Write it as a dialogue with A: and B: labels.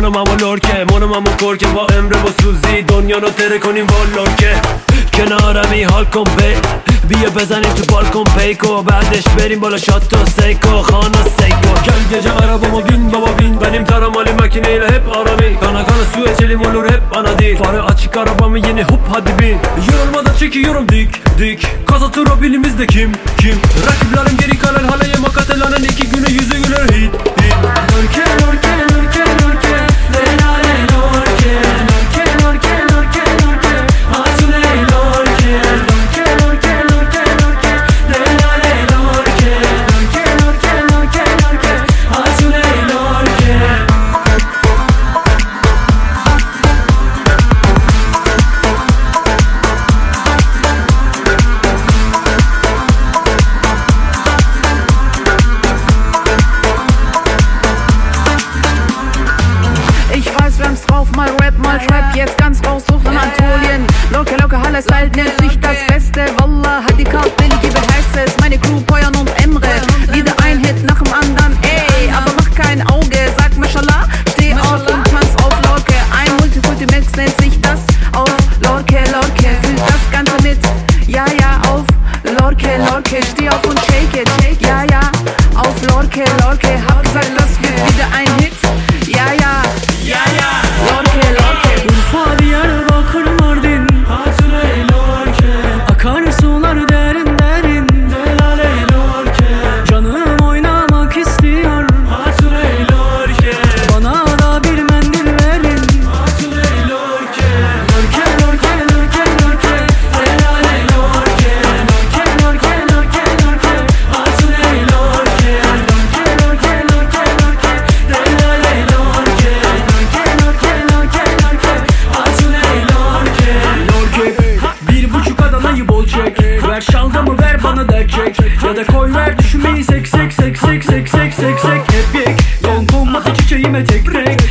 A: Mono mamo lorche, mono mamo corche با امره و سوزی دنیا رو تره کنیم با لرکه کنارمی حال کن بیا بزنیم تو بالکن پیکو بعدش بریم بالا شاتو سیکو خانا سیکو gel gece arabama bin baba bin benim taramalı makineyle hep arami kana kana su içelim olur hep bana değil farı açık arabamı yeni hop hadi bin yorulmadan çekiyorum dik dik kasa turabilimizde kim rakiplerim geri kalan haleye makatelanın 2 güne yüzü güler hit lorke lorke lorke lorke delale lorke lorke lorke lorke lorke hatune lorke lorke lorke lorke lorke delale lorke lorke lorke lorke lorke hatune lorke
B: Mal Rap, mal Trap, jetzt ganz raus hoch in Anatolien. Lorke, Lorke, Halle Style nennt sich das Beste. Wallah, hadi kalk deli gibi heißt es. Meine Crew, Poyan und Emre. Wieder ein Hit nach dem anderen, ey. Aber mach kein Auge, sag Mashallah. Steh auf und tanz auf Lorke. Ein Multikulti-Mix nennt sich das. Auf Lorke, Lorke, fühl das Ganze mit. Ja, ja, auf Lorke, Lorke. Steh auf und shake it. Ja, ja, auf Lorke, Lorke. Hab gesagt, das wird wieder ein Hit. Ja, ja, ja, ja. Lorke, Lorke.
A: Urfa Diyarbakır Mardin hatune lorke akar sular derin derin delale lorke canım oynamak istiyor hatune lorke bana da bir mendil verin hatune lorke lorke lorke lorke lorke delale lorke lorke lorke lorke lorke hatune lorke lorke lorke lorke lorke delale lorke lorke lorke lorke lorke hatune lorke lorke 1,5 Adana'yı bol çek ver şalgamı ver bana da çek ya da koy ver düşünmeyi sek sek sek sek sek sek sek sek hep yek don konmadı çiçeğime tek tek